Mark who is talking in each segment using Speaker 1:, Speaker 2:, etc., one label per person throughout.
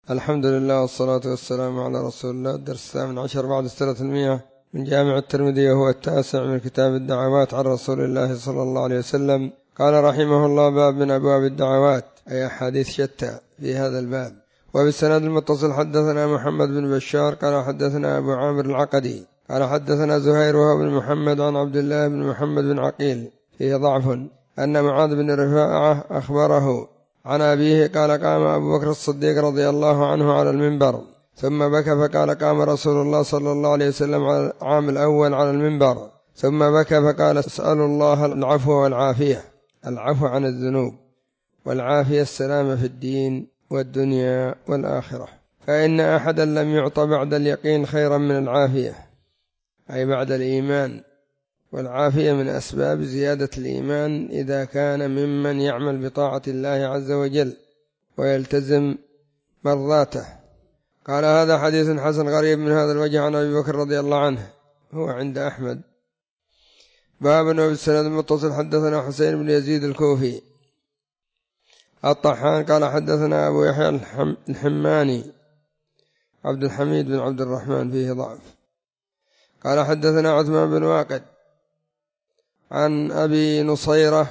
Speaker 1: الحمد لله والصلاة والسلام على رسول الله. الدرس 18 بعد 300 من جامع الترمذي، وهو 9 من كتاب الدعوات عن رسول الله صلى الله عليه وسلم. قال رحمه الله: باب من أبواب الدعوات، أي أحاديث شتى في هذا الباب. وبالسند المتصل حدثنا محمد بن بشار قال حدثنا أبو عامر العقدي قال حدثنا زهير وهو بن محمد عن عبد الله بن محمد بن عقيل فيه ضعف، أن معاذ بن رفاعة أخبره عن أبيه قال: قام أبو بكر الصديق رضي الله عنه على المنبر ثم بكى، فقال: قام رسول الله صلى الله عليه وسلم على العام الأول على المنبر ثم بكى، فقال: اسألوا الله العفو والعافية، العفو عن الذنوب، والعافية السلامة في الدين والدنيا والآخرة، فإن أحدا لم يعط بعد اليقين خيرا من العافية، أي بعد الإيمان، والعافية من أسباب زيادة الإيمان إذا كان ممن يعمل بطاعة الله عز وجل ويلتزم مرضاته. قال: هذا حديث حسن غريب من هذا الوجه عن أبي بكر رضي الله عنه، هو عند أحمد. باب وبالسند المتصل حدثنا حسين بن يزيد الكوفي الطحان قال حدثنا أبو يحيى الحماني عبد الحميد بن عبد الرحمن فيه ضعف. قال حدثنا عثمان بن واقد عن أبي نصيرة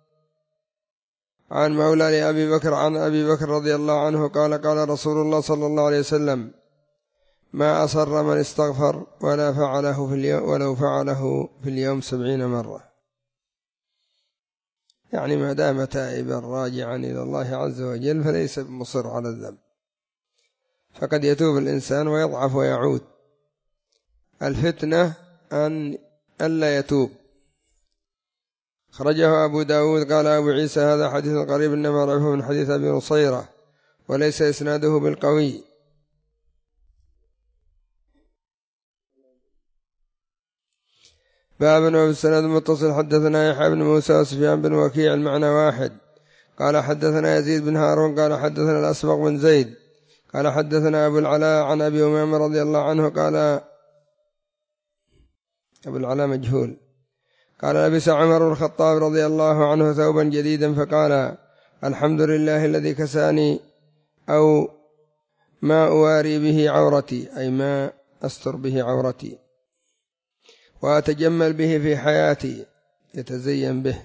Speaker 1: عن مولى لأبي بكر عن أبي بكر رضي الله عنه قال: قال رسول الله صلى الله عليه وسلم: ما أصر من استغفر ولو فعله في اليوم 70 مرة. يعني ما دام تائبا راجعا إلى الله عز وجل فليس مصر على الذنب، فقد يتوب الإنسان ويضعف ويعود. الفتنة أن ألا يتوب. خرجه أبو داود. قال أبو عيسى: هذا حديث قريب، إنما رأيه من حديث أبي نصيرة وليس إسناده بالقوي. باب وبالسند المتصل حدثنا يحيى بن موسى وسفيان بن وكيع المعنى واحد. قال حدثنا يزيد بن هارون قال حدثنا الأسبق بن زيد قال حدثنا أبو العلاء عن أبي أمامة رضي الله عنه قال: أبو العلاء مجهول. قال: لبس عمر بن الخطاب رضي الله عنه ثوبا جديدا فقال: الحمد لله الذي كساني، أو ما أواري به عورتي، أي ما أستر به عورتي، وأتجمل به في حياتي، يتزين به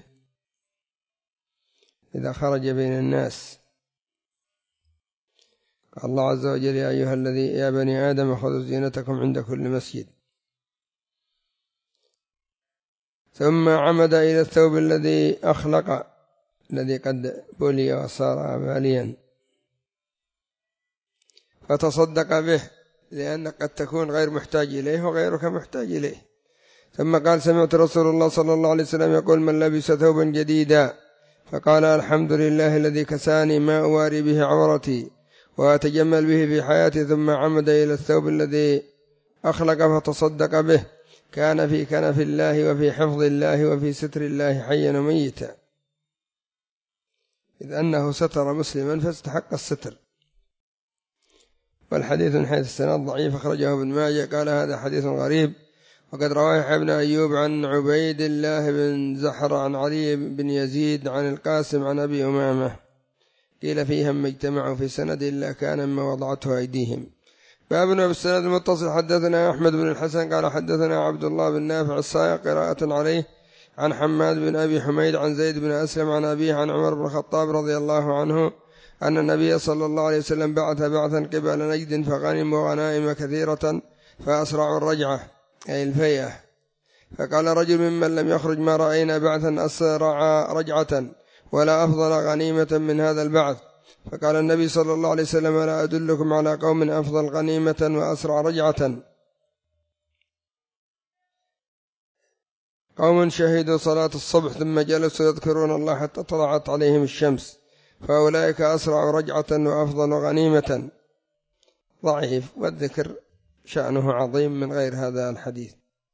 Speaker 1: إذا خرج بين الناس. قال الله عز وجل: يا بني آدم خذوا زينتكم عند كل مسجد. ثم عمد إلى الثوب الذي أخلق، الذي قد بلي وصار باليا، فتصدق به، لأنك قد تكون غير محتاج إليه وغيرك محتاج إليه. ثم قال: سمعت رسول الله صلى الله عليه وسلم يقول: من لبس ثوبا جديدا فقال: الحمد لله الذي كساني ما أواري به عورتي وأتجمل به في حياتي، ثم عمد إلى الثوب الذي أخلق فتصدق به، كان في كنف الله وفي حفظ الله وفي ستر الله حيا وميتا، إذ أنه ستر مسلما فاستحق الستر. والحديث من حيث السند ضعيف، أخرجه ابن ماجه. قال: هذا حديث غريب، وقد رواه يحيى بن أيوب عن عبيد الله بن زحر عن علي بن يزيد عن القاسم عن أبي أمامة، قيل فيهم اجتمعوا في سند إلا كان ما وضعته أيديهم. باب وبالسند المتصل حدثنا أحمد بن الحسن قال حدثنا عبد الله بن نافع الصائغ قراءة عليه عن حماد بن أبي حميد عن زيد بن أسلم عن أبيه عن عمر بن الخطاب رضي الله عنه أن النبي صلى الله عليه وسلم بعث بعثا قبل نجد فغنموا غنائم كثيرة فأسرعوا الرجعة، أي الفيئة. فقال رجل ممن لم يخرج: ما رأينا بعثا أسرع رجعة ولا أفضل غنيمة من هذا البعث. فقال النبي صلى الله عليه وسلم: لا أدلكم على قوم أفضل غنيمة وأسرع رجعة: قوم شهدوا صلاة الصبح ثم جلسوا يذكرون الله حتى طلعت عليهم الشمس، فأولئك أسرع رجعة وأفضل غنيمة. ضعيف، والذكر شأنه عظيم من غير هذا الحديث.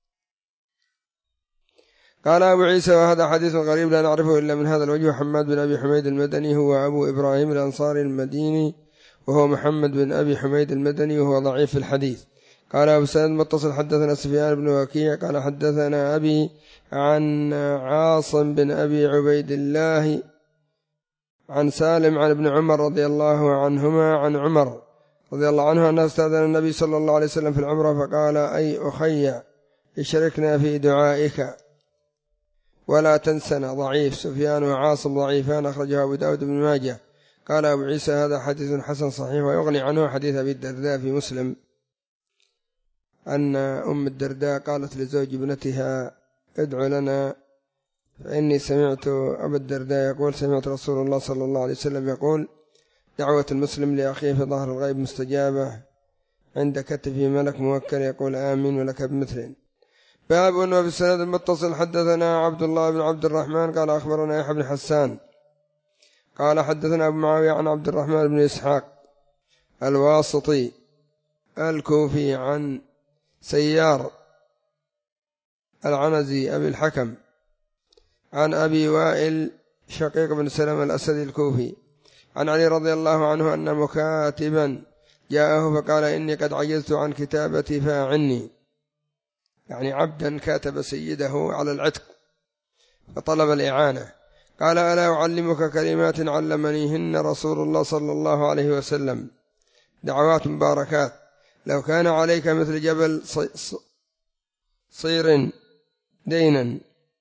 Speaker 1: قال أبو عيسى: وهذا حديث غريب لا نعرفه إلا من هذا الوجه. حماد بن أبي حميد المدني هو أبو إبراهيم الأنصاري المديني، وهو محمد بن أبي حميد المدني، وهو ضعيف في الحديث. قال أبو سعيد المتصل حدثنا سفيان بن وكيع قال حدثنا أبي عن عاصم بن أبي عبيد الله عن سالم عن ابن عمر رضي الله عنهما عن عمر رضي الله عنه أنه استأذن النبي صلى الله عليه وسلم في العمرة فقال: أي أخي اشركنا في دعائك ولا تنسنا. ضعيف. سفيان وعاصم ضعيفان، أخرجه أبو داود بن ماجه. قال أبو عيسى: هذا حديث حسن صحيح. ويغني عنه حديث أبي الدرداء في مسلم أن أم الدرداء قالت لزوج ابنتها: ادعو لنا، فإني سمعت أبا الدرداء يقول: سمعت رسول الله صلى الله عليه وسلم يقول: دعوة المسلم لأخيه في ظهر الغيب مستجابة، عند كتفه ملك موكل يقول آمين ولك بمثل. باب. وفي السند المتصل حدثنا عبد الله بن عبد الرحمن قال أخبرنا يحيى بن حسان قال حدثنا أبو معاوية عن عبد الرحمن بن إسحاق الواسطي الكوفي عن سيار العنزي أبي الحكم عن أبي وائل شقيق بن سلمة الأسدي الكوفي عن علي رضي الله عنه أن مكاتبا جاءه فقال: إني قد عجزت عن كتابتي فأعني، يعني عبدا كاتب سيده على العتق فطلب الإعانة. قال: ألا أعلمك كلمات علمنيهن رسول الله صلى الله عليه وسلم، دعوات مباركات لو كان عليك مثل جبل صير دينا.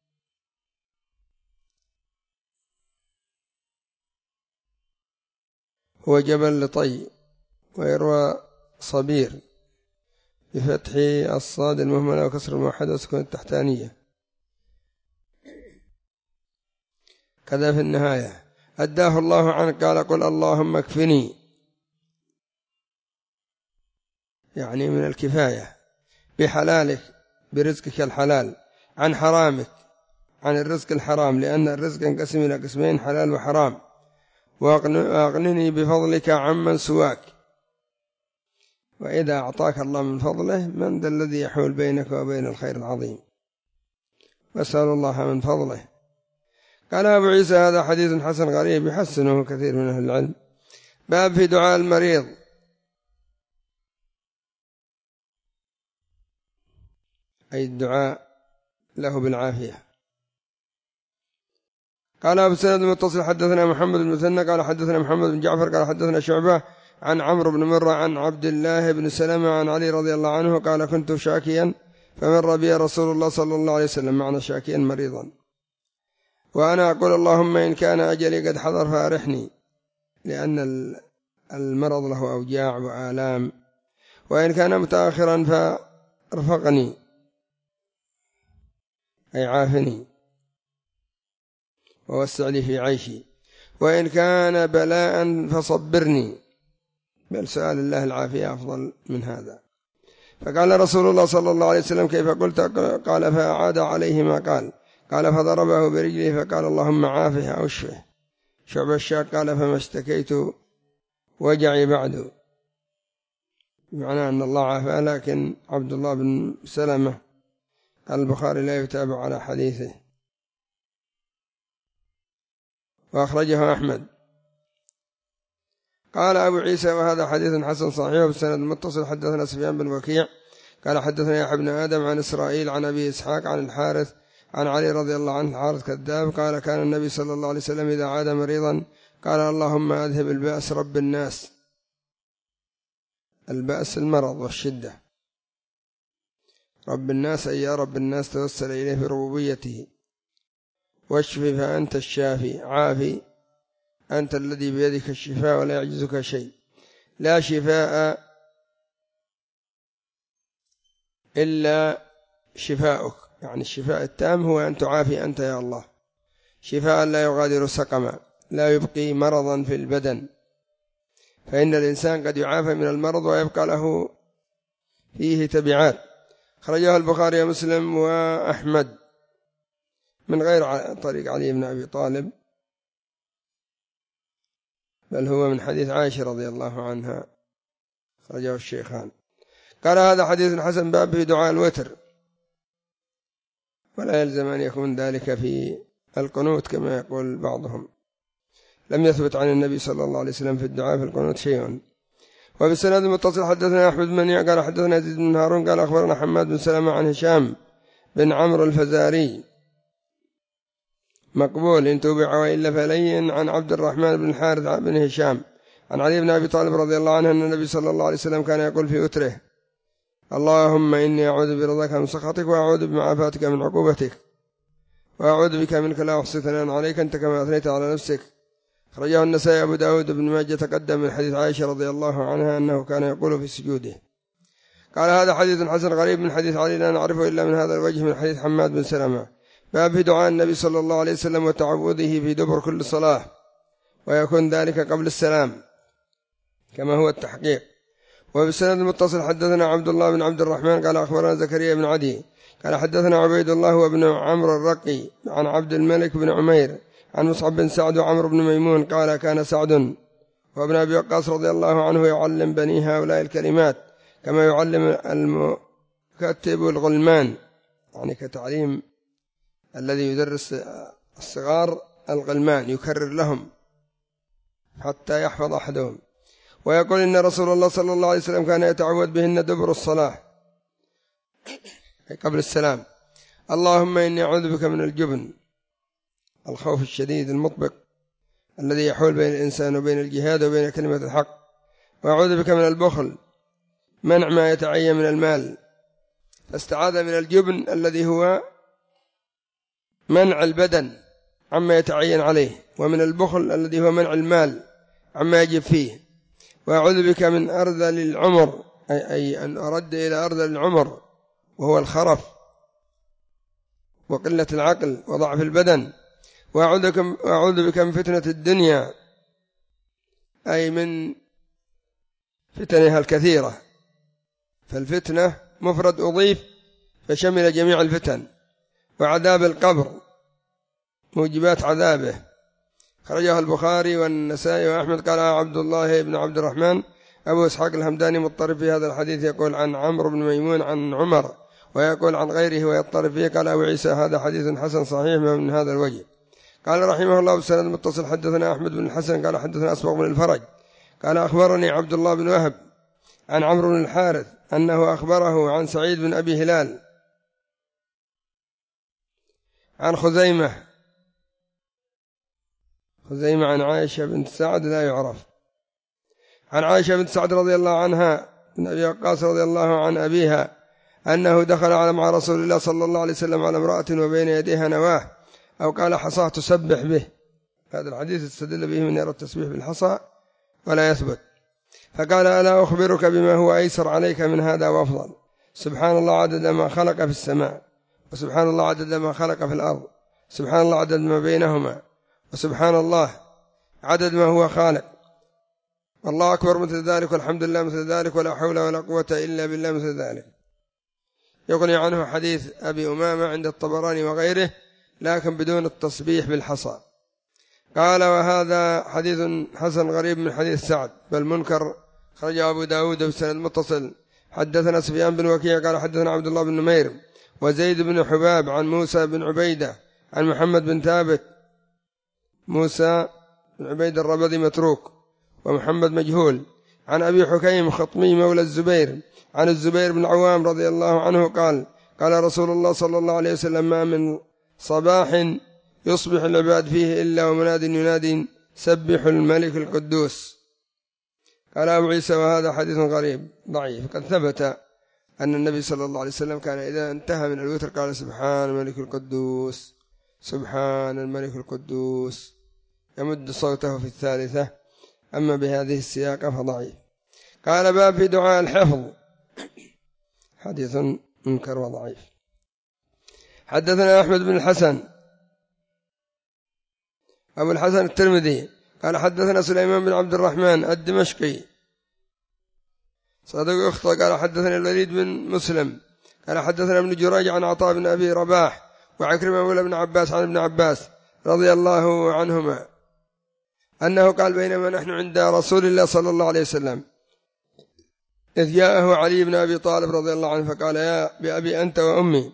Speaker 1: هو جبل لطي، ويروى صبير بفتح الصاد المهملة وكسر الموحدة وسكون التحتانية، كذا في النهاية. أداه الله عنك. قال: قل اللهم اكفني، يعني من الكفاية، بحلالك برزقك الحلال، عن حرامك عن الرزق الحرام، لأن الرزق ينقسم إلى قسمين: حلال وحرام. وأغنني بفضلك عمن سواك. وإذا أعطاك الله من فضله من ذا الذي يحول بينك وبين الخير العظيم؟ وأسأل الله من فضله. قال أبو عيسى: هذا حديث حسن غريب، يحسنه كثير من أهل العلم. باب في دعاء المريض. أي الدعاء له بالعافية. قال أبو سند المتصل حدثنا محمد بن مثنى قال حدثنا محمد بن جعفر قال حدثنا شعبة عن عمرو بن مرة عن عبد الله بن سلمة عن علي رضي الله عنه قال: كنت شاكيا فمر بي رسول الله صلى الله عليه وسلم، معنى شاكيا مريضا، وأنا أقول: اللهم إن كان أجلي قد حضر فأرحني، لأن المرض له أوجاع وآلام، وإن كان متأخرا فارفقني، أي عافني ووسع لي في عيشي، وإن كان بلاء فصبرني. بل سؤال الله العافية أفضل من هذا. فقال رسول الله صلى الله عليه وسلم: كيف قلت؟ قال: فأعاد عليه ما قال فضربه برجله فقال: اللهم عافه أو اشفه. شعب الشاك قال: فما اشتكيت وجعي بعد، بمعنى أن الله عافاه، لكن عبد الله بن سلمة البخاري لا يتابع على حديثه. وأخرجه أحمد. قال أبو عيسى: وهذا حديث حسن صحيح بالسند المتصل حدثنا سفيان بن وكيع قال حدثنا يحيى بن آدم عن إسرائيل عن أبي إسحاق عن الحارث عن علي رضي الله عنه. الحارث كذاب. قال: كان النبي صلى الله عليه وسلم إذا عاد مريضا قال: اللهم أذهب البأس رب الناس. البأس المرض والشدة، رب الناس أي يا رب الناس، توسل إليه في ربوبيته. واشف فأنت الشافي، عافي أنت الذي بيدك الشفاء ولا يعجزك شيء، لا شفاء إلا شفاؤك، يعني الشفاء التام هو أن تعافي أنت يا الله، شفاء لا يغادر سقما، لا يبقي مرضا في البدن، فإن الإنسان قد يعافى من المرض ويبقى له فيه تبعات. خرجه البخاري ومسلم وأحمد من غير طريق علي بن أبي طالب، بل هو من حديث عائشة رضي الله عنها، خرجه الشيخان. قال: هذا حديث حسن. باب في دعاء الوتر، ولا يلزم أن يكون ذلك في القنوت كما يقول بعضهم، لم يثبت عن النبي صلى الله عليه وسلم في الدعاء في القنوت شيء. وبالسند المتصل حدثنا أحمد بن منيع قال حدثنا يزيد بن هارون قال أخبرنا حماد بن سلمة عن هشام بن عمرو الفزاري مقبول إن توبع وإلا فلين عن عبد الرحمن بن الحارث بن هشام عن علي بن أبي طالب رضي الله عنه أن النبي صلى الله عليه وسلم كان يقول في وتره: اللهم إني أعوذ برضاك من سخطك وأعوذ بمعافاتك من عقوبتك وأعوذ بك منك لا أحصي ثناء عليك أنت كما أثنيت على نفسك. أخرجه النسائي أبو داود بن ماجه. تقدم من حديث عائشة رضي الله عنها أنه كان يقول في سجوده. قال: هذا حديث حسن غريب من حديث علي لا نعرفه إلا من هذا الوجه من حديث حماد بن سلمة. باب في دعاء النبي صلى الله عليه وسلم وتعوذه في دبر كل صلاة، ويكون ذلك قبل السلام كما هو التحقيق. وبالسند المتصل حدثنا عبد الله بن عبد الرحمن قال أخبرنا زكريا بن عدي قال حدثنا عبيد الله وابن عمرو الرقي عن عبد الملك بن عمير عن مصعب بن سعد وعمرو بن ميمون قال: كان سعد وابن أبي وقاص رضي الله عنه يعلم بني هؤلاء الكلمات كما يعلم المكتب الغلمان، يعني كتعليم الذي يدرس الصغار الغلمان يكرر لهم حتى يحفظ أحدهم. ويقول: إن رسول الله صلى الله عليه وسلم كان يتعوذ بهن دبر الصلاة قبل السلام: اللهم إني أعوذ بك من الجبن، الخوف الشديد المطبق الذي يحول بين الإنسان وبين الجهاد وبين كلمة الحق، وأعوذ بك من البخل، منع ما يتعين من المال. فاستعاذ من الجبن الذي هو منع البدن عما يتعين عليه، ومن البخل الذي هو منع المال عما يجب فيه. وأعوذ بك من أرذل العمر، أي أن أرد إلى أرذل العمر وهو الخرف وقلة العقل وضعف البدن. وأعوذ بك من فتنة الدنيا، أي من فتنها الكثيرة، فالفتنة مفرد أضيف فشمل جميع الفتن. وعذاب القبر، موجبات عذابه. خرجه البخاري والنسائي وأحمد. قال عبد الله بن عبد الرحمن أبو إسحاق الهمداني مضطرب في هذا الحديث، يقول عن عمرو بن ميمون عن عمر، ويقول عن غيره ويضطرب فيه. قال أبو عيسى: هذا حديث حسن صحيح من هذا الوجه. قال رحمه الله بالسند المتصل حدثنا أحمد بن الحسن قال حدثنا أسبغ بن الفرج قال أخبرني عبد الله بن وهب عن عمرو بن الحارث أنه أخبره عن سعيد بن أبي هلال عن خزيمة عن عائشة بنت سعد لا يعرف، عن عائشة بنت سعد رضي الله عنها بن أبي وقاص رضي الله عن أبيها أنه دخل مع رسول الله صلى الله عليه وسلم على امرأة وبين يديها نواه، أو قال حصاه تسبح به. هذا الحديث استدل به من يرى التسبيح بالحصى ولا يثبت. فقال: ألا أخبرك بما هو أيسر عليك من هذا وأفضل؟ سبحان الله عدد ما خلق في السماء، وسبحان الله عدد ما خلق في الأرض، سبحان الله عدد ما بينهما، وسبحان الله عدد ما هو خالق، والله أكبر مثل ذلك، والحمد لله مثل ذلك، ولا حول ولا قوة إلا بالله مثل ذلك. يغني عنه حديث أبي أمامة عند الطبراني وغيره، لكن بدون التصبيح بالحصى. قال: وهذا حديث حسن غريب من حديث سعد بل منكر. خرجه أبو داود بسند متصل. حدثنا سفيان بن وكيع قال حدثنا عبد الله بن نمير وزيد بن حباب عن موسى بن عبيدة عن محمد بن ثابت. موسى بن عبيدة الربذي متروك ومحمد مجهول. عن أبي حكيم خطمي مولى الزبير عن الزبير بن عوام رضي الله عنه قال: قال رسول الله صلى الله عليه وسلم: ما من صباح يصبح العباد فيه إلا ومناد ينادي: سبحوا الملك القدوس. قال أبو عيسى: وهذا حديث غريب ضعيف. قد ثبت أن النبي صلى الله عليه وسلم كان إذا انتهى من الوتر قال: سبحان الملك القدوس، سبحان الملك القدوس، يمد صوته في الثالثة. أما بهذه السياقة فضعيف. قال: باب في دعاء الحفظ. حديث منكر وضعيف. حدثنا أحمد بن الحسن أبو الحسن الترمذي قال حدثنا سليمان بن عبد الرحمن الدمشقي صدوق أخطأ. قال حدثنا الوليد بن مسلم قال حدثنا ابن جريج عن عطاء بن أبي رباح وعكرمة مولى ابن عباس عن ابن عباس رضي الله عنهما أنه قال: بينما نحن عند رسول الله صلى الله عليه وسلم إذ جاءه علي بن أبي طالب رضي الله عنه فقال: يا بأبي أنت وأمي،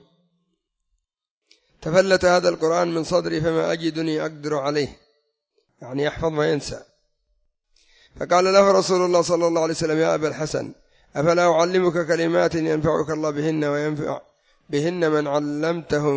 Speaker 1: تفلت هذا القرآن من صدري فما أجدني أقدر عليه، يعني يحفظ ما ينسى. فقال له رسول الله صلى الله عليه وسلم: يا أبا الحسن، أفلا أعلمك كلمات ينفعك الله بهن وينفع بهن من علمته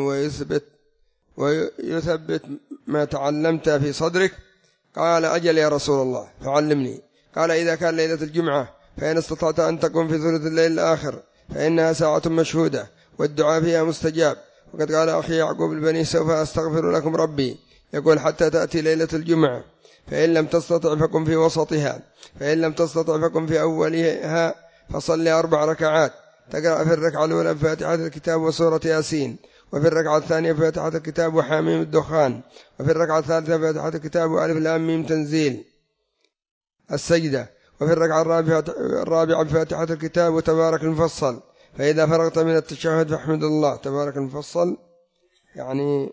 Speaker 1: ويثبت ما تعلمت في صدرك؟ قال: أجل يا رسول الله، فعلمني. قال إذا كان ليلة الجمعة فإن استطعت أن تقوم في ثلث الليل الآخر فإنها ساعة مشهودة والدعاء فيها مستجاب. وقد قال أخي يعقوب البني سوف أستغفر لكم ربي، يقول حتى تأتي ليلة الجمعة، فإن لم تستطع فقم في وسطها، فإن لم تستطع فقم في أولها، فصل 4 ركعات، تقرأ في الركعة الأولى بفاتحة الكتاب وسورة ياسين، وفي الركعة الثانية بفاتحة الكتاب وحاميم الدخان، وفي الركعة الثالثة بفاتحة الكتاب وألف لام ميم تنزيل السجدة، وفي الركعة الرابعة بفاتحة الكتاب وتبارك المفصل. فإذا فرغت من التشهد فاحمد الله. تبارك المفصل يعني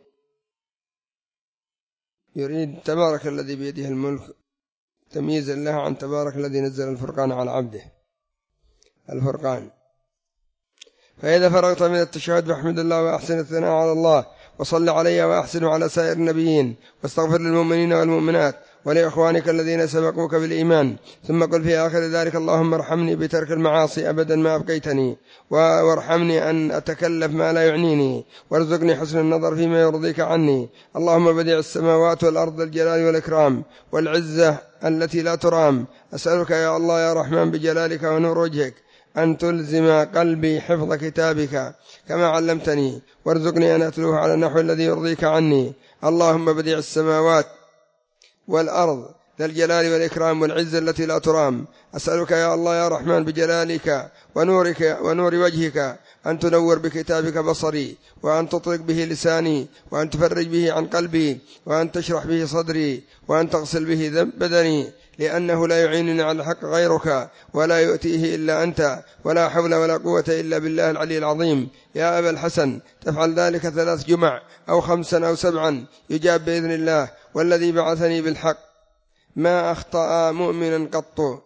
Speaker 1: يريد تبارك الذي بيده الملك تمييزا له عن تبارك الذي نزل الفرقان على عبده، الفرقان. فإذا فرغت من التشهد فاحمد الله وأحسن الثناء على الله، وصل عليه وأحسن على سائر النبيين، واستغفر للمؤمنين والمؤمنات ولإخوانك الذين سبقوك بالإيمان. ثم قل في آخر ذلك اللهم ارحمني بترك المعاصي أبدا ما أبقيتني، وارحمني أن أتكلف ما لا يعنيني، وارزقني حسن النظر فيما يرضيك عني. اللهم بديع السماوات والأرض الجلال والإكرام والعزة التي لا ترام، أسألك يا الله يا رحمن بجلالك ونور وجهك أن تلزم قلبي حفظ كتابك كما علمتني، وارزقني أن أتلوه على النحو الذي يرضيك عني. اللهم بديع السماوات والأرض ذا الجلال والإكرام والعزة التي لا ترام، أسألك يا الله يا رحمن بجلالك ونورك ونور وجهك أن تنور بكتابك بصري، وأن تطلق به لساني، وأن تفرج به عن قلبي، وأن تشرح به صدري، وأن تغسل به بدني، لأنه لا يعينني على الحق غيرك، ولا يؤتيه إلا أنت، ولا حول ولا قوة إلا بالله العلي العظيم. يا أبا الحسن تفعل ذلك 3 جمع أو 5 أو 7 يجاب بإذن الله، والذي بعثني بالحق ما أخطأ مؤمنا قط.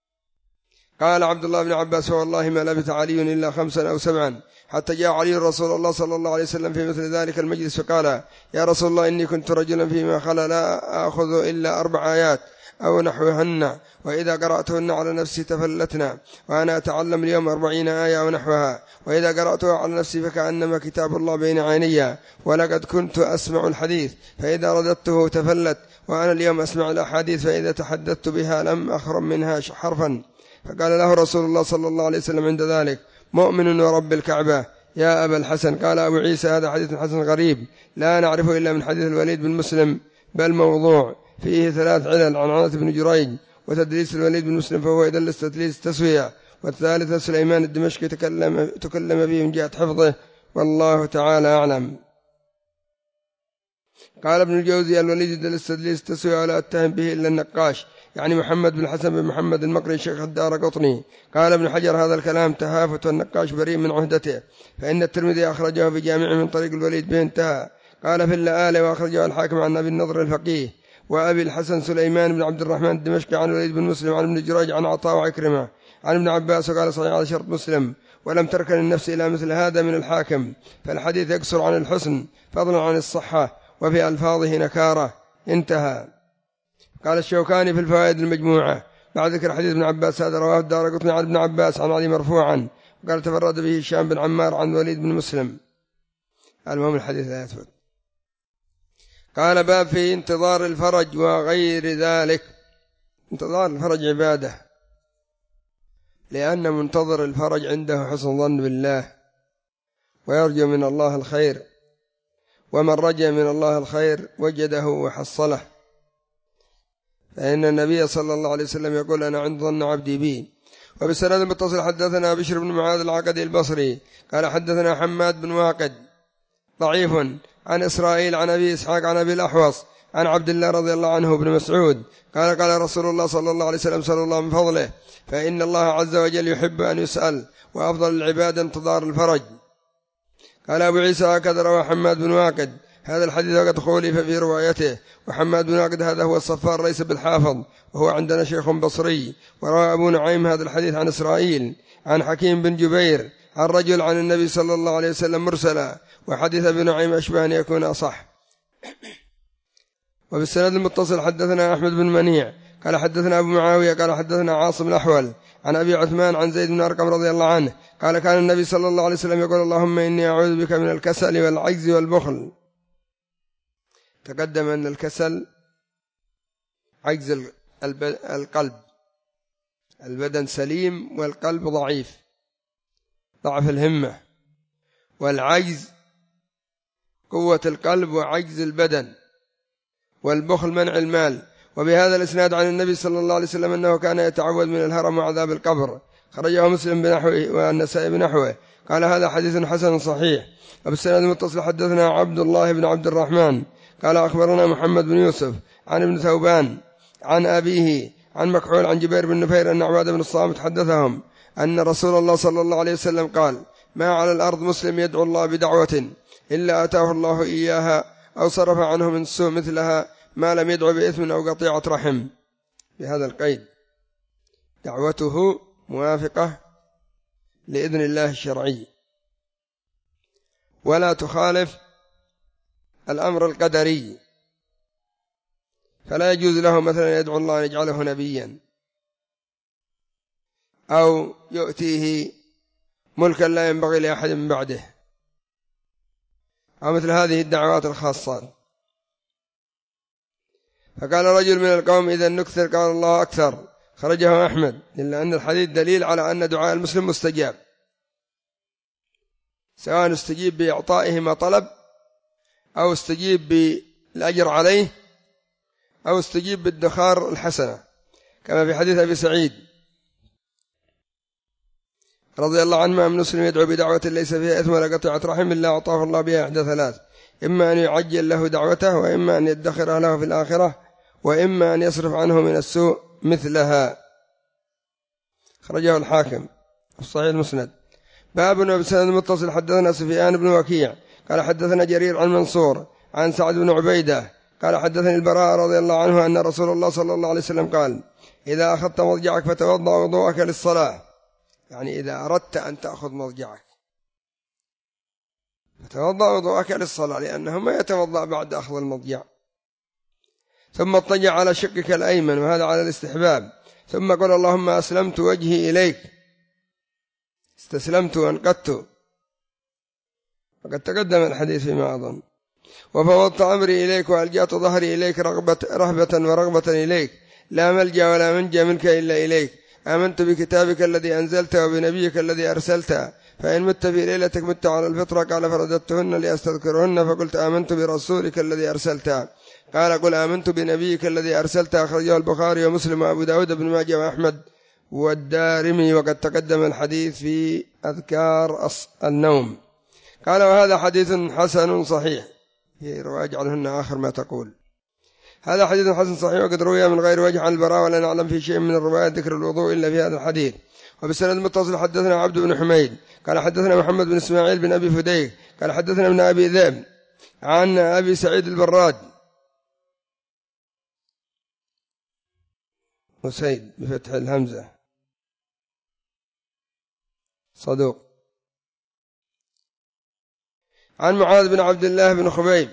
Speaker 1: قال عبد الله بن عباس والله ما لبث علي إلا 5 أو 7 حتى جاء علي رسول الله صلى الله عليه وسلم في مثل ذلك المجلس فقال يا رسول الله إني كنت رجلا فيما خلا لا أخذ إلا 4 آيات أو نحوهن، وإذا قرأتهن على نفسي تفلتنا، وأنا أتعلم اليوم 40 آية أو نحوها، وإذا قرأتها على نفسي فكأنما كتاب الله بين عيني، ولقد كنت أسمع الحديث فإذا رددته تفلت، وأنا اليوم أسمع الأحاديث فإذا تحدثت بها لم أخرم منها حرفا. فقال له رسول الله صلى الله عليه وسلم عند ذلك مؤمن ورب الكعبة يا أبا الحسن. قال أبو عيسى هذا حديث حسن غريب لا نعرفه إلا من حديث الوليد بن مسلم، بل موضوع فيه 3 علل عن عنة بن جريج، وتدليس الوليد بن مسلم فهو يدلس تدليس تسوية، والثالثة سليمان الدمشقي تكلم فيه من جهة حفظه، والله تعالى أعلم. قال ابن الجوزي الوليد يدلس تدليس تسوية ولا أتهم به إلا النقاش، يعني محمد بن الحسن بن محمد المقري شيخ الدارقطني. قال ابن حجر هذا الكلام تهافت، والنقاش بريء من عهدته، فإن الترمذي أخرجه في جامعه من طريق الوليد به انتهى. قال في اللآلة وأخرجه الحاكم عن أبي النضر الفقيه وأبي الحسن سليمان بن عبد الرحمن الدمشقي عن الوليد بن مسلم عن ابن جريج عن عطاء وعكرمة عن ابن عباس، وقال صحيح على شرط مسلم، ولم تركن النفس إلى مثل هذا من الحاكم، فالحديث يقصر عن الحسن فضلا عن الصحة، وفي ألفاظه نكارة. انتهى. قال الشوكاني في الفوائد المجموعة بعد ذكر حديث ابن عباس هذا رواه الدارقطني عن ابن عباس عن علي مرفوعا، قال تفرد به هشام بن عمار عن وليد بن مسلم. المهم الحديث لا يثبت. قال باب في انتظار الفرج وغير ذلك. انتظار الفرج عبادة، لأن منتظر الفرج عنده حسن ظن بالله ويرجو من الله الخير، ومن رجى من الله الخير وجده وحصله، فإن النبي صلى الله عليه وسلم يقول أنا عند ظن عبدي بي. وبسند متصل حدثنا بشر بن معاذ العقدي البصري قال حدثنا حماد بن واقد ضعيف عن إسرائيل عن أبي إسحاق عن أبي الأحوص عن عبد الله رضي الله عنه بن مسعود قال قال رسول الله صلى الله عليه وسلم سأل الله من فضله، فإن الله عز وجل يحب أن يسأل، وأفضل العباد انتظار الفرج. قال أبو عيسى هكذا روى حماد بن واقد هذا الحديث وقد خولف في روايته، وحماد بن واقد هذا هو الصفار ليس بالحافظ، وهو عندنا شيخ بصري. وروى أبو نعيم هذا الحديث عن إسرائيل عن حكيم بن جبير عن رجل عن النبي صلى الله عليه وسلم مرسلا، وحديث ابن نعيم أشبه أن يكون أصح. وبالسند المتصل حدثنا أحمد بن منيع قال حدثنا أبو معاوية قال حدثنا عاصم الأحول عن أبي عثمان عن زيد بن أرقم رضي الله عنه قال كان النبي صلى الله عليه وسلم يقول اللهم إني أعوذ بك من الكسل والعجز والبخل. تقدم أن الكسل عجز القلب، البدن سليم والقلب ضعيف، ضعف الهمة، والعجز قوة القلب وعجز البدن، والبخل منع المال. وبهذا الإسناد عن النبي صلى الله عليه وسلم أنه كان يتعوذ من الهرم وعذاب القبر، خرجه مسلم بنحوه والنسائي بنحوه. قال هذا حديث حسن صحيح. وبالسند المتصل حدثنا عبد الله بن عبد الرحمن قال أخبرنا محمد بن يوسف عن ابن ثوبان عن أبيه عن مكحول عن جبير بن نفير أن عبادة بن الصامت حدثهم أن رسول الله صلى الله عليه وسلم قال: ما على الأرض مسلم يدعو الله بدعوة إلا آتاه الله إياها أو صرف عنه من السوء مثلها ما لم يدعو بإثم أو قطيعة رحم. بهذا القيد: دعوته موافقة لإذن الله الشرعي ولا تخالف الأمر القدري، فلا يجوز له مثلا يدعو الله أن يجعله نبيا أو يؤتيه ملكا لا ينبغي لأحد من بعده، أو مثل هذه الدعوات الخاصة. فقال رجل من القوم: إذا نكثر، قال الله أكثر، خرجه أحمد. إلا أن الحديث دليل على أن دعاء المسلم مستجاب، سواء استجيب بإعطائه ما طلب، أو استجيب بالأجر عليه، أو استجيب بالدخار الحسنة، كما في حديث أبي سعيد رضي الله عنه: من مسلم يدعو بدعوة ليس فيها إثم ولا قطيعة رحم إلا أعطاه الله بها إحدى ثلاث: إما أن يعجل له دعوته، وإما أن يدخرها له في الآخرة، وإما أن يصرف عنه من السوء مثلها. خرجه الحاكم في صحيح المسند. باب وبسند المتصل حدثنا سفيان بن وكيع قال حدثنا جرير عن منصور عن سعد بن عبيدة قال حدثني البراء رضي الله عنه أن رسول الله صلى الله عليه وسلم قال: إذا أخذت مضجعك فتوضأ وضوءك للصلاة. يعني إذا أردت أن تأخذ مضجعك فتوضأ وضوءك للصلاة، لأنه ما يتوضأ بعد أخذ المضجع. ثم اضطجع على شقك الأيمن، وهذا على الاستحباب. ثم قل: اللهم أسلمت وجهي إليك، استسلمت وانقدت، وقد تقدم الحديث فيما أظن. وفوضت أمري إليك وألجأت ظهري إليك رهبة ورغبة إليك، لا ملجأ ولا منجا منك إلا إليك. آمنت بكتابك الذي أنزلت وبنبيك الذي أرسلت، فإن مت في ليلتك مت على الفطرة. قال: فرددتهن لأستذكرهن، فقلت: آمنت برسولك الذي أرسلت. قال: قل: آمنت بنبيك الذي أرسلت. أخرجه البخاري ومسلم وأبو داود بن ماجه وأحمد والدارمي، وقد تقدم الحديث في أذكار النوم. قال: وهذا حديث حسن صحيح. واجعلهن آخر ما تقول. هذا حديث حسن صحيح، وقد روي من غير وجه عن البراء، ولا نعلم في شيء من الروايات ذكر الوضوء إلا في هذا الحديث. وبالسند المتصل حدثنا عبد بن حميد قال حدثنا محمد بن إسماعيل بن أبي فديك قال حدثنا ابن أبي ذئب عن أبي سعيد البراد وسيد بفتح الهمزة صدوق، عن معاذ بن عبد الله بن خبيب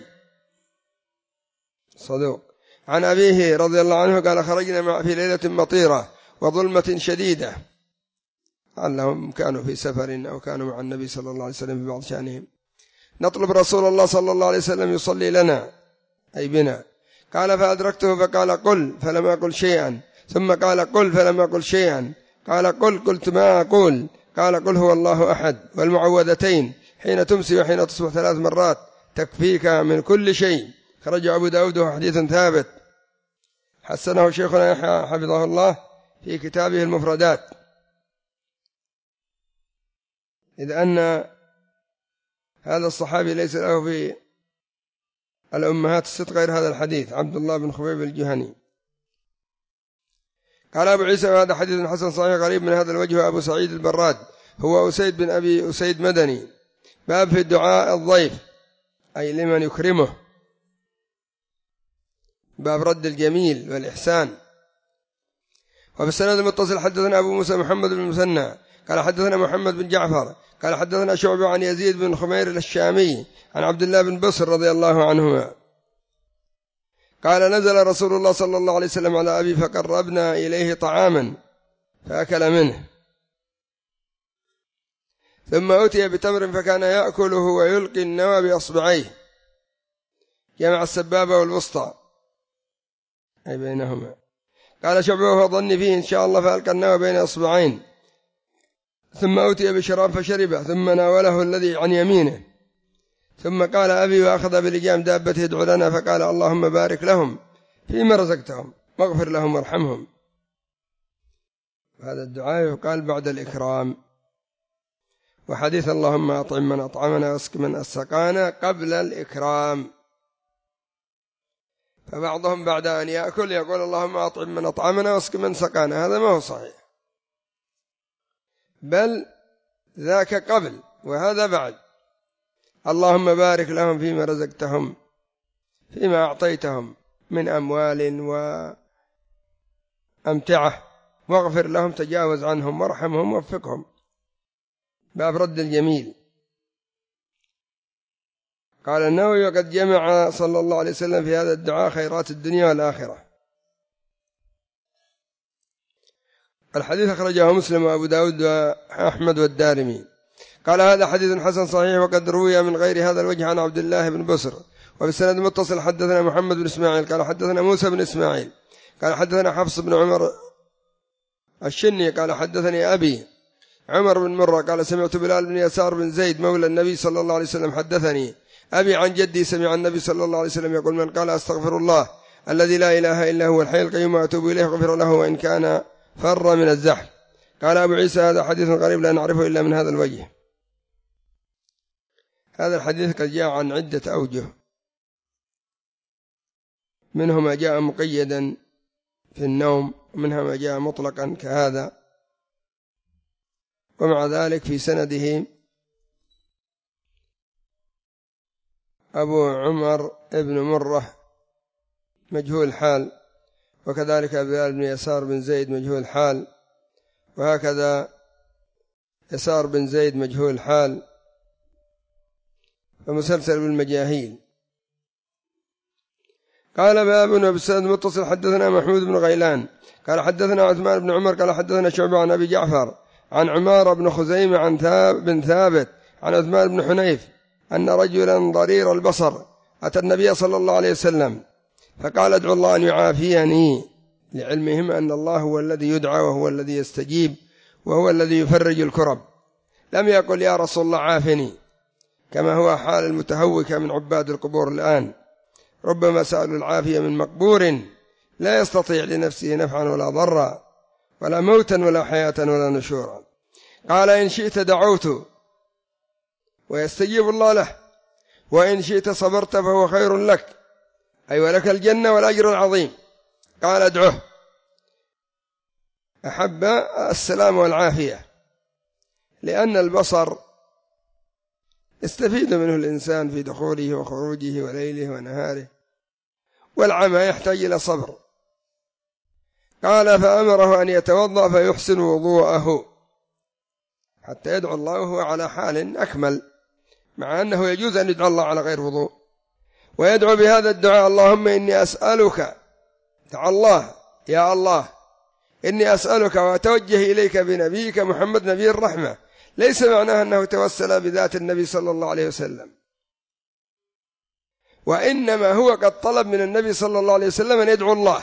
Speaker 1: صدوق، عن أبيه رضي الله عنه قال: خرجنا في ليلة مطيرة وظلمة شديدة، لعلهم كانوا في سفر أو كانوا مع النبي صلى الله عليه وسلم في بعض شأنهم، نطلب رسول الله صلى الله عليه وسلم يصلي لنا أي بنا. قال: فأدركته فقال: قل، فلم أقل شيئا. ثم قال: قل، فلم أقل شيئا. قال: قل، قلت: ما أقول. قال: قل هو الله أحد والمعوذتين حين تمسي وحين تصبح 3 مرات تكفيك من كل شيء. خرج أبو داود وحديث ثابت، حسنه شيخنا يحيى حفظه الله في كتابه المفردات، إذ أن هذا الصحابي ليس له في الأمهات الست غير هذا الحديث، عبد الله بن خبيب الجهني. قال أبو عيسى: وهذا حديث حسن صحيح غريب من هذا الوجه. أبو سعيد البراد هو أسيد بن أبي أسيد مدني. باب في الدعاء الضيف أي لمن يكرمه، باب رد الجميل والإحسان. وبالسند المتصل حدثنا أبو موسى محمد بن المثنى قال حدثنا محمد بن جعفر قال حدثنا شعبة عن يزيد بن خمير الشامي عن عبد الله بن بصر رضي الله عنهما قال: نزل رسول الله صلى الله عليه وسلم على أبي فقربنا إليه طعاما فأكل منه، ثم أتي بتمر فكان يأكله ويلقي النوى بأصبعيه، جمع السبابة والوسطى أي بينهما. قال شعبة وهو ظني فيه إن شاء الله فألقى النوى بين إصبعين، ثم أوتي بشراب فشربه، ثم ناوله الذي عن يمينه، ثم قال أبي، وأخذ بلجام دابته يدعو لنا، فقال اللهم بارك لهم فيما رزقتهم واغفر لهم وارحمهم. هذا الدعاء يقال بعد الإكرام. وحديث اللهم أطعم من أطعمنا واسق من أسقانا قبل الإكرام. فبعضهم بعد أن يأكل يقول اللهم أطعم من أطعمنا واسق من سقانا، هذا ما هو صحيح، بل ذاك قبل وهذا بعد. اللهم بارك لهم فيما رزقتهم، فيما أعطيتهم من أموال وأمتعة، واغفر لهم، تجاوز عنهم، وارحمهم، ووفقهم، باب رد الجميل. قال النووي وقد جمع صلى الله عليه وسلم في هذا الدعاء خيرات الدنيا والآخرة. الحديث أخرجه مسلم وأبو داود وأحمد والدارمي. قال هذا حديث حسن صحيح، وقد روي من غير هذا الوجه عن عبد الله بن بسر، وفي السند متصل حدثنا محمد بن إسماعيل قال حدثنا موسى بن إسماعيل قال حدثنا حفص بن عمر الشني قال حدثني أبي عمر بن مرة قال سمعت بلال بن يسار بن زيد مولى النبي صلى الله عليه وسلم حدثني أبي عن جدي سمع النبي صلى الله عليه وسلم يقول من قال أستغفر الله الذي لا إله إلا هو الحي القيوم وأتوب إليه غفر له وإن كان فر من الزحف. قال أبو عيسى هذا حديث غريب لا نعرفه إلا من هذا الوجه. هذا الحديث قد جاء عن عدة أوجه، منه ما جاء مقيدا في النوم، ومنها ما جاء مطلقا كهذا، ومع ذلك في سنده أبو عمر ابن مرة مجهول حال، وكذلك بلال بن يسار بن زيد مجهول حال، وهكذا يسار بن زيد مجهول حال، ومسلسل بالمجاهيل. قال باب وبالسند متصل حدثنا محمود بن غيلان قال حدثنا عثمان بن عمر قال حدثنا شعبة عن أبي جعفر عن عمار بن خزيمة عن بن ثابت عن عثمان بن حنيف أن رجلا ضرير البصر أتى النبي صلى الله عليه وسلم فقال ادعو الله أن يعافيني، لعلمهم أن الله هو الذي يدعى وهو الذي يستجيب وهو الذي يفرج الكرب. لم يقل يا رسول الله عافني كما هو حال المتهوكة من عباد القبور الآن، ربما سألوا العافية من مقبور لا يستطيع لنفسه نفعا ولا ضرا ولا موتا ولا حياة ولا نشورا. قال إن شئت دعوت ويستجيب الله له، وإن شئت صبرت فهو خير لك، أي ولك الجنة والأجر العظيم. قال ادعه. أحب السلام والعافية، لأن البصر يستفيد منه الإنسان في دخوله وخروجه وليله ونهاره، والعمى يحتاج إلى صبر. قال فأمره أن يتوضأ فيحسن وضوءه حتى يدعو الله وهو على حال أكمل، مع أنه يجوز أن يدعو الله على غير وضوء، ويدعو بهذا الدعاء اللهم إني أسألك، دعا الله يا الله إني أسألك وأتوجه إليك بنبيك محمد نبي الرحمة. ليس معناه أنه توسل بذات النبي صلى الله عليه وسلم، وإنما هو قد طلب من النبي صلى الله عليه وسلم أن يدعو الله.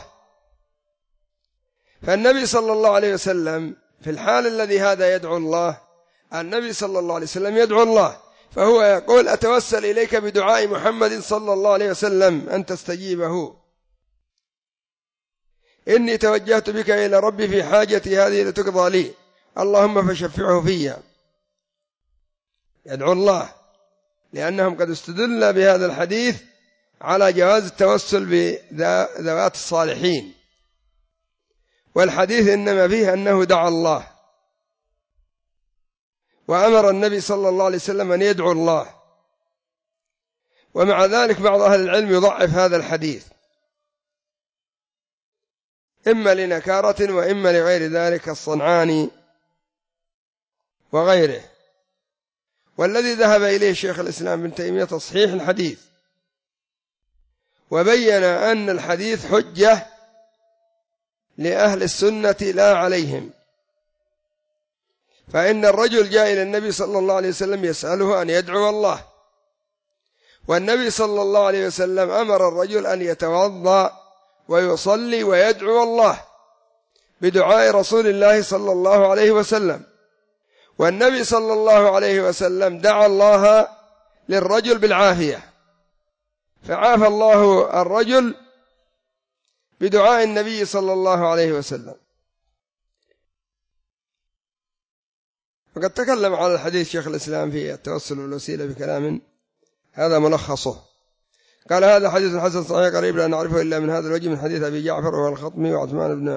Speaker 1: فالنبي صلى الله عليه وسلم في الحال الذي هذا يدعو الله، النبي صلى الله عليه وسلم يدعو الله، فهو يقول أتوسل إليك بدعاء محمد صلى الله عليه وسلم أن تستجيبه، إني توجهت بك إلى ربي في حاجتي هذه لتقضى لي، اللهم فشفعه فيا. يدعو الله، لأنهم قد استدل بهذا الحديث على جواز التوسل بذوات الصالحين، والحديث إنما فيه أنه دعا الله، وأمر النبي صلى الله عليه وسلم أن يدعو الله. ومع ذلك بعض أهل العلم يضعف هذا الحديث، إما لنكارة وإما لغير ذلك، الصنعاني وغيره. والذي ذهب إليه شيخ الإسلام ابن تيمية تصحيح الحديث، وبين أن الحديث حجة لأهل السنة لا عليهم. فإن الرجل جاء إلى النبي صلى الله عليه وسلم يسأله أن يدعو الله، والنبي صلى الله عليه وسلم أمر الرجل أن يتوضأ ويصلي ويدعو الله، بدعاء رسول الله صلى الله عليه وسلم، والنبي صلى الله عليه وسلم دعا الله للرجل بالعافية، فعافى الله الرجل بدعاء النبي صلى الله عليه وسلم. وقد تكلم على الحديث شيخ الإسلام في التوسل والوسيلة بكلام هذا ملخصه. قال: هذا حديث حسن صحيح قريب لا نعرفه إلا من هذا الوجه، من حديث أبي جعفر وهو الخطمي وعثمان بن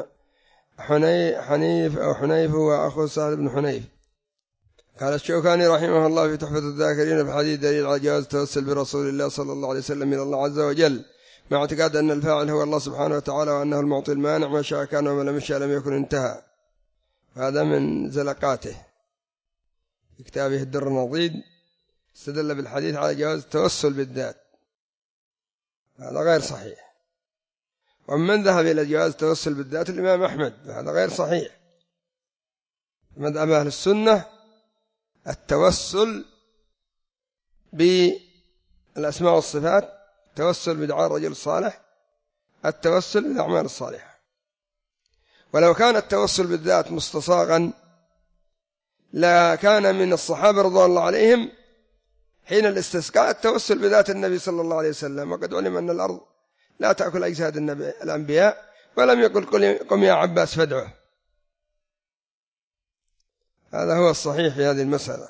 Speaker 1: حنيف هو أخو سهل بن حنيف. قال الشوكاني رحمه الله في تحفة الذاكرين: في حديث دليل على جواز التوسل برسول الله صلى الله عليه وسلم إلى الله عز وجل، مع اعتقاد أن الفاعل هو الله سبحانه وتعالى، وأنه المعطي المانع، ما شاء كان وما لم يشاء لم يكن انتهى. هذا من زلقاته في كتابه الدر النضيد، استدل بالحديث على جواز التوسل بالذات، هذا غير صحيح. ومن ذهب إلى جواز التوسل بالذات الإمام أحمد، هذا غير صحيح. مذهب أهل السنة التوسل بالأسماء والصفات، التوسل بدعاء الرجل الصالح، التوسل بالأعمال الصالحة. ولو كان التوسل بالذات مستصاغا لا كان من الصحابة رضوان الله عليهم حين الاستسقاء التوسل بذات النبي صلى الله عليه وسلم، وقد علم أن الأرض لا تأكل أجساد الأنبياء، ولم يقل قم يا عباس فادعه. هذا هو الصحيح في هذه المسألة.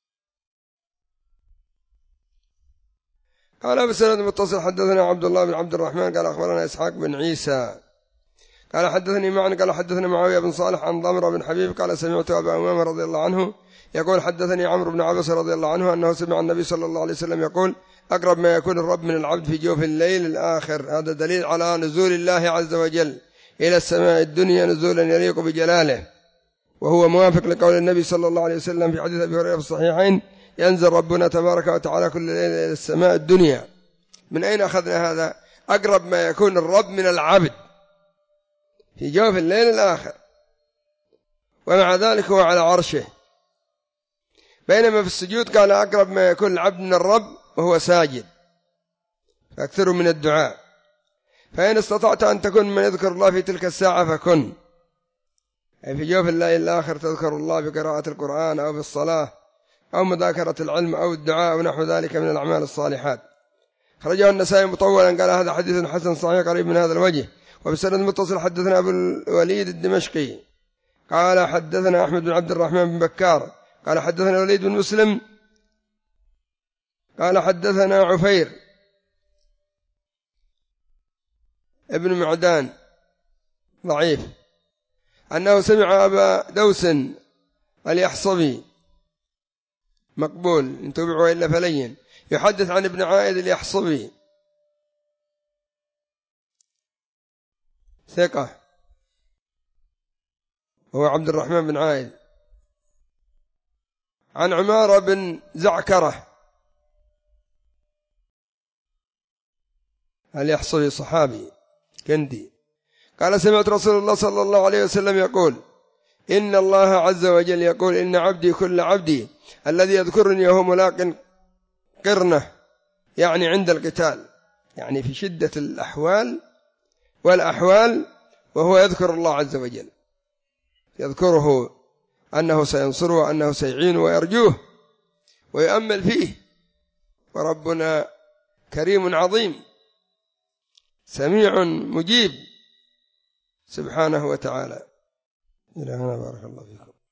Speaker 1: قال: بسند متصل حدثنا عبد الله بن عبد الرحمن قال أخبرنا إسحاق بن عيسى قال حدثني معن قال حدثنا معاوية بن صالح عن ضمرة بن حبيب قال سمعت أبا أمامة رضي الله عنه يقول: حدثني عمرو بن عبس رضي الله عنه أنه سمع النبي صلى الله عليه وسلم يقول: أقرب ما يكون الرب من العبد في جوف الليل الآخر. هذا دليل على نزول الله عز وجل إلى السماء الدنيا نزولا يليق بجلاله، وهو موافق لقول النبي صلى الله عليه وسلم في حديث أبي هريرة في الصحيحين: ينزل ربنا تبارك وتعالى كل ليلة إلى السماء الدنيا. من أين أخذنا هذا؟ أقرب ما يكون الرب من العبد في جوف الليل الآخر، ومع ذلك هو على عرشه. بينما في السجود قال: أقرب ما يكون العبد من الرب وهو ساجد، فأكثروا من الدعاء. فإن استطعت أن تكون من يذكر الله في تلك الساعة فكن، أي في جوف الليل الآخر تذكر الله بقراءة القرآن أو بالصلاة أو مذاكرة العلم أو الدعاء أو نحو ذلك من الأعمال الصالحات. خرجه النسائي مطولا قال: هذا حديث حسن صحيح قريب من هذا الوجه. وبسند متصل حدثنا أبو الوليد الدمشقي قال حدثنا أحمد بن عبد الرحمن بن بكار قال حدثنا الوليد بن مسلم قال حدثنا عفير ابن معدان ضعيف أنه سمع أبا دوس اليحصبي مقبول إن تبعوا إلا فلين يحدث عن ابن عائد اليحصبي ثقة وهو عبد الرحمن بن عائد عن عمارة بن زعكرة اليحصبي صحابي كندي قال سمعت رسول الله صلى الله عليه وسلم يقول: إن الله عز وجل يقول: إن عبدي كل عبدي الذي يذكرني وهو ملاق قرنه، يعني عند القتال، يعني في شدة الأحوال والأحوال، وهو يذكر الله عز وجل، يذكره أنه سينصره وأنه سيعينه ويرجوه ويؤمل فيه، وربنا كريم عظيم سميع مجيب سبحانه وتعالى. إلى هنا بارك الله فيكم.